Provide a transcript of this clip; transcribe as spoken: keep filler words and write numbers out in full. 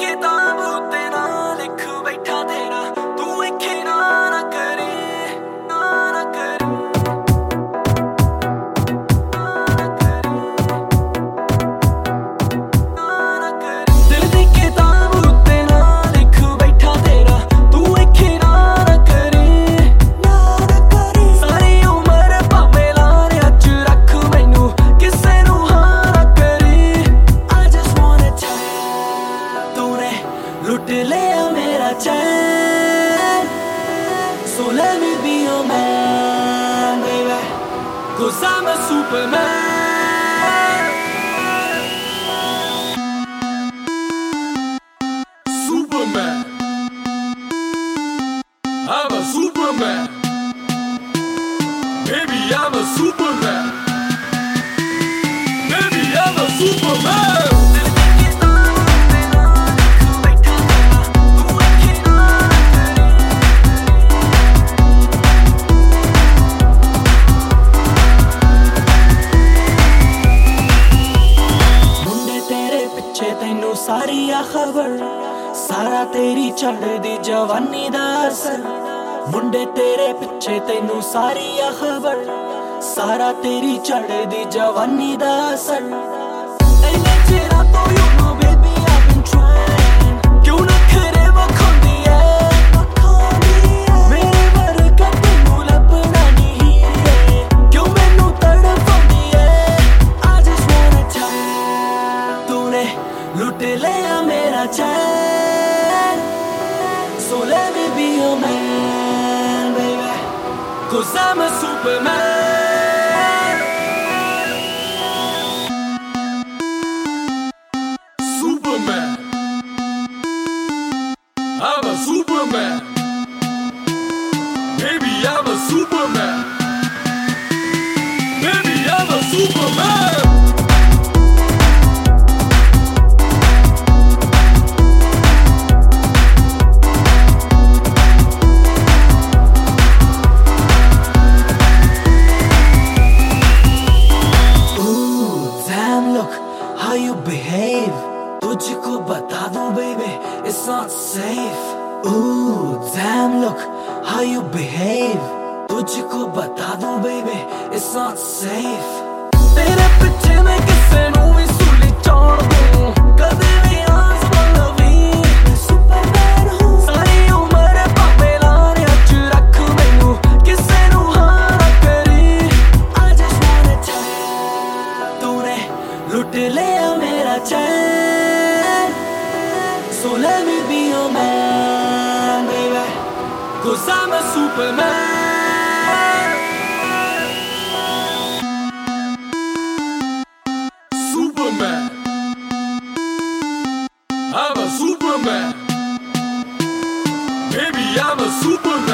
किताब उत्ते ना लिख बैठा तेरा तू इखे ना ना करे ना ना करे ना ना करे दिल दी किताब उत्ते ना लिख बैठा तेरा तू इखे ना ना करे ना ना करे सारी उम्र भावें लारे अच रख मैनू किसे नू हाँ ना करे I just wanna tell तूने लुट लिया मेरा चैन So let me be your man, baby Cause I'm a superman Superman I'm a superman Baby, I'm a superman Baby, I'm a superman तैनू सारी आ खबर सारा तेरी चढ़दी जवानी दा असर मुंडे तेरे पिछे तैनू सारी आ खबर सारा तेरी चढ़दी जवानी दा असर इन्ने चिरा तो you know baby I've been trying क्यों ना खरे वखोंदी ऐ मेरे वर्गा तैनू लभना नहीं है क्यों मैनू तड़पांदी ऐ I just wanna tell तूने लुट लिया मेरा चैन So let me be your man, baby Cause I'm a superman Superman I'm a superman Baby, I'm a superman Baby, I'm a superman How you behave तुझको बता दूं baby it's not safe Ooh damn look how you behave तुझको बता दूं baby it's not safe तेरे पीछे मैं किसे नू भी सूली छोड़ दूं कदे भी आसमान लवी मैं सुपरमैन हूँ सारी उम्र भावें लारे अच रख मैनू किसे नू हाँ ना करे I just wanna tell तूने लुट लिया मेरा चैन So let me be your man, baby Cause I'm a superman Superman I'm a superman Baby, I'm a superman